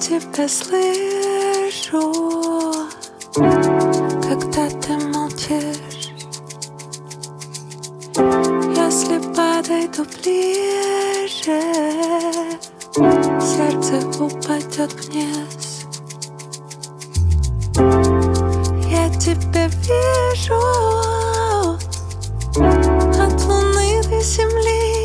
тебя слышу, когда ты молчишь. Если подойду ближе, сердце упадет вниз. Я тебя вижу от луны до земли.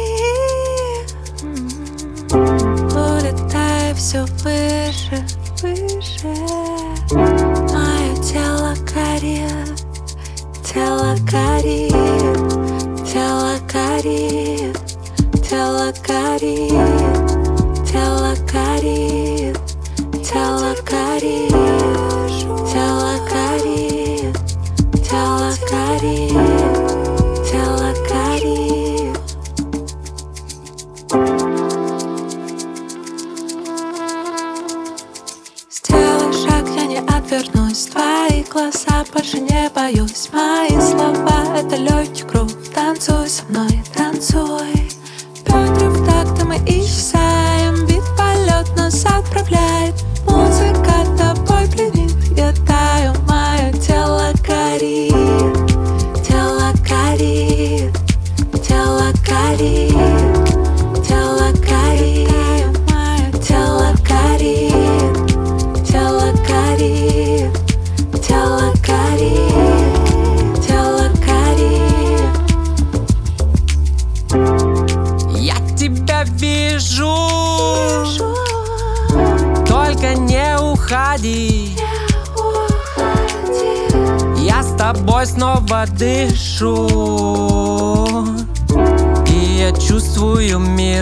Улетай все выше, выше. Мое тело горит, тело горит, тело горит, тело горит, тело горит, тело горит, тело горит, тело горит, тело горит. Сделай шаг, я не отвернусь. Твои глаза больше не боюсь. Мои слова — это легкий круг. Танцуй со мной, танцуй. Бедра в такт, мы исчезаем. Ведь полет нас отправляет. Музыка тобой пленит. Я таю, мое тело горит, тело горит, тело горит, тело горит, мое тело горит, тело горит, тело горит, тело горит. Я тебя вижу, только не уходи. Я с тобой снова дышу, и я чувствую мир.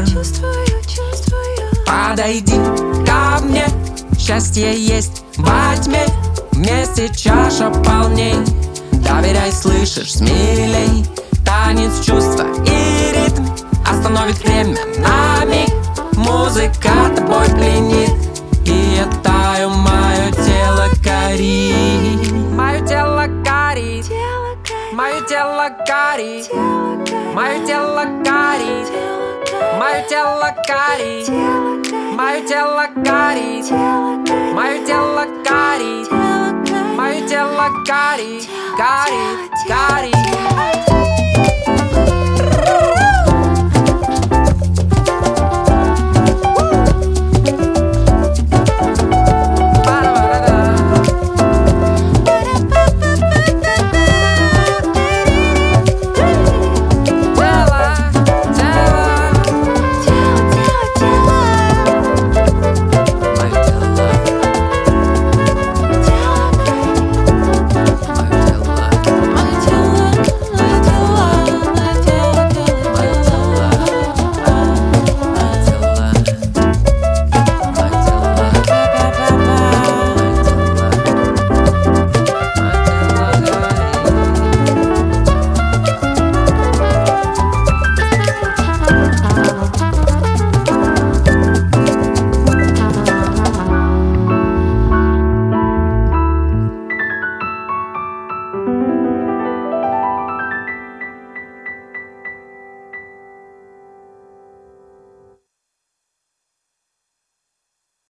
Подойди ко мне, счастье есть во тьме. Вместе чаша полней. Доверяй, слышишь, смелей. Танец, чувства и ритм остановит время на миг. Музыка тобой пленит, и я таю, мое тело горит. Мое тело горит, мое тело горит, мое тело горит, мое тело горит, мое тело горит, мое тело горит, мое тело горит, горит, горит.